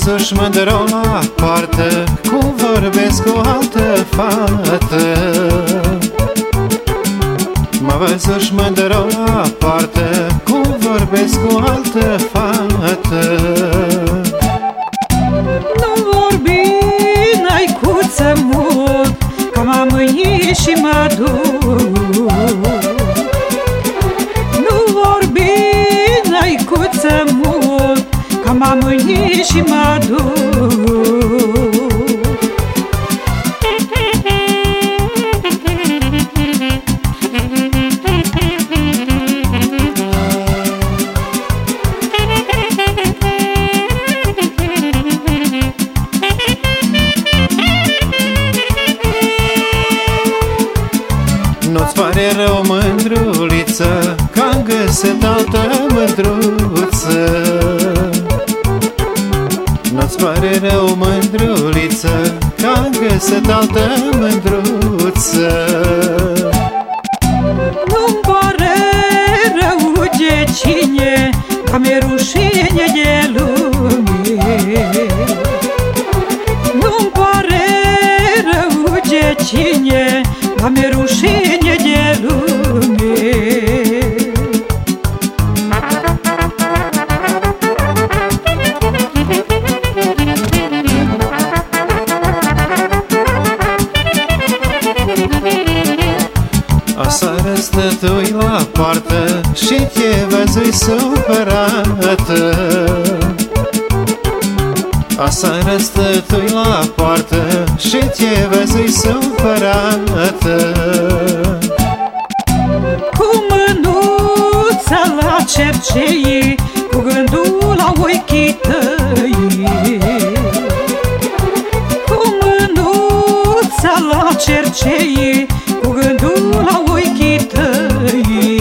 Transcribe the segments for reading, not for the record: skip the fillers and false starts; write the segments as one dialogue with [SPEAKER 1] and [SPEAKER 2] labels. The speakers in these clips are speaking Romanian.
[SPEAKER 1] văzut-și mândră la poartă, cum vorbesc cu altă fată. M-a văzut-și mândră la poartă, cum vorbesc cu altă fată.
[SPEAKER 2] Nu vorbi, naicuță, mult, că m-am mâinit și mă duc. Nu vorbi, naicuță, mult, că m-am mâinit și mă duc.
[SPEAKER 1] Nu-ți pare rău, mândruliță, că-am găsit altă mândruță? Nu-ți pare rău, mândruliță, că-am găsit altă mândruță?
[SPEAKER 2] Nu-mi pare rău de cine, că mi-e rușine de lume. Nu-mi pare rău de cine, că mi-e rușine de lume.
[SPEAKER 1] Aseară stătui la poartă și te văzui supărată. Aseară stătui la poartă și te văzui supărată.
[SPEAKER 2] Cu mânuța la cercei, cu gândul la ochii tăi. Cu mânuța la cercei, cu gândul la ochii tăi.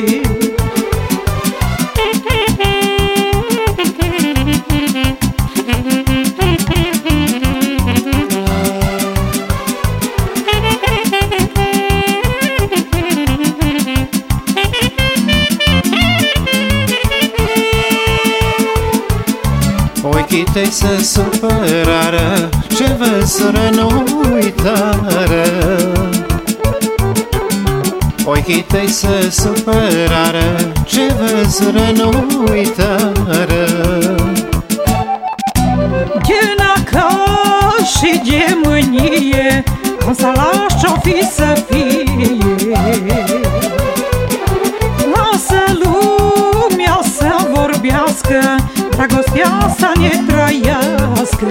[SPEAKER 1] Ochii tăi se supărară, ce văzură nu uitară. Ochii tăi se supărară, ce văzură nu uitară.
[SPEAKER 2] De nacal și de mânie, am să lași ce-o fi să fie. Lasă lumea să vorbească, dragostea să ne trăiască.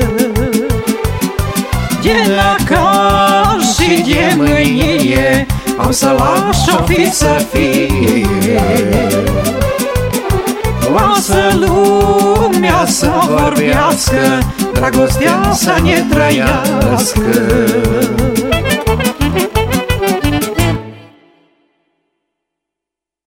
[SPEAKER 2] De nacal și de mânie, am să lași ce-o fi să fie. Lasă lumea să vorbească, dragostea să ne trăiască.